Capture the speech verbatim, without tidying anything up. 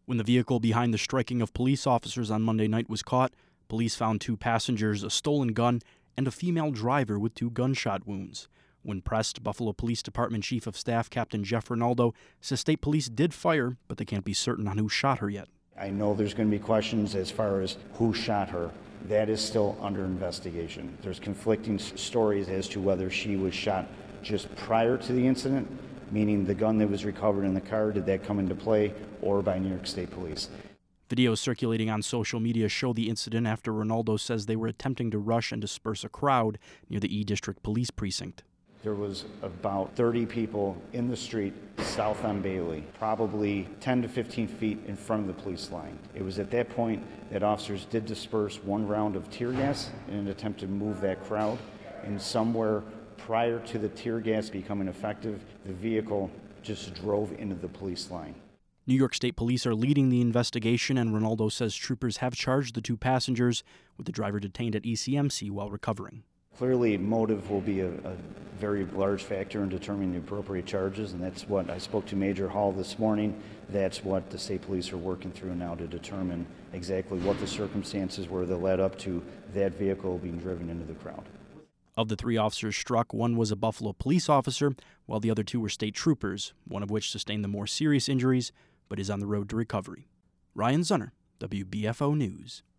When the vehicle behind the striking of police officers on Monday night was caught, police found two passengers, a stolen gun, and a female driver with two gunshot wounds. When pressed, Buffalo Police Department Chief of Staff Captain Jeff Rinaldo says state police did fire, but they can't be certain on who shot her yet. I know there's going to be questions as far as who shot her. That is still under investigation. There's conflicting stories as to whether she was shot just prior to the incident, meaning the gun that was recovered in the car, did that come into play, or by New York State Police. Videos circulating on social media show the incident after Rinaldo says they were attempting to rush and disperse a crowd near the E District Police Precinct. There was about thirty people in the street south on Bailey, probably ten to fifteen feet in front of the police line. It was at that point that officers did disperse one round of tear gas in an attempt to move that crowd, and somewhere prior to the tear gas becoming effective, the vehicle just drove into the police line. New York State Police are leading the investigation, and Rinaldo says troopers have charged the two passengers, with the driver detained at E C M C while recovering. Clearly, motive will be a, a very large factor in determining the appropriate charges, and that's what I spoke to Major Hall this morning. That's what the state police are working through now to determine exactly what the circumstances were that led up to that vehicle being driven into the crowd. Of the three officers struck, one was a Buffalo police officer, while the other two were state troopers, one of which sustained the more serious injuries but is on the road to recovery. Ryan Zunner, W B F O News.